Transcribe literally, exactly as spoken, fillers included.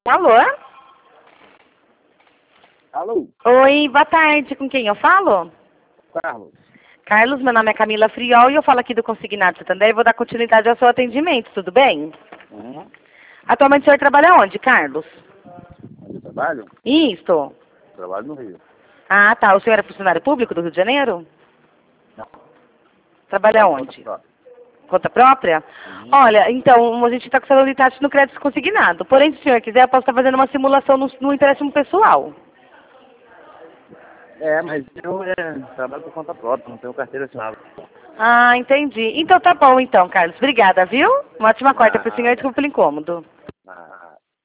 Alô? Alô? Oi, boa tarde. Com quem eu falo? Carlos. Carlos, meu nome é Camila Friol e eu falo aqui do Consignado Santander e vou dar continuidade ao seu atendimento, tudo bem? Uhum. Atualmente o senhor trabalha onde, Carlos? Onde eu trabalho? Isso. Trabalho no Rio. Ah, tá. O senhor é funcionário público do Rio de Janeiro? Não. Trabalha Trabalho onde? conta própria. Conta própria? Uhum. Olha, então, a gente está com celulite no crédito consignado. Porém, se o senhor quiser, eu posso estar fazendo uma simulação no, no empréstimo pessoal. É, mas eu é, trabalho por conta própria, não tenho carteira assinada. Ah, entendi. Então tá bom, então, Carlos. Obrigada, viu? Uma ótima quarta para o senhor e Nada. desculpa pelo incômodo. Nada.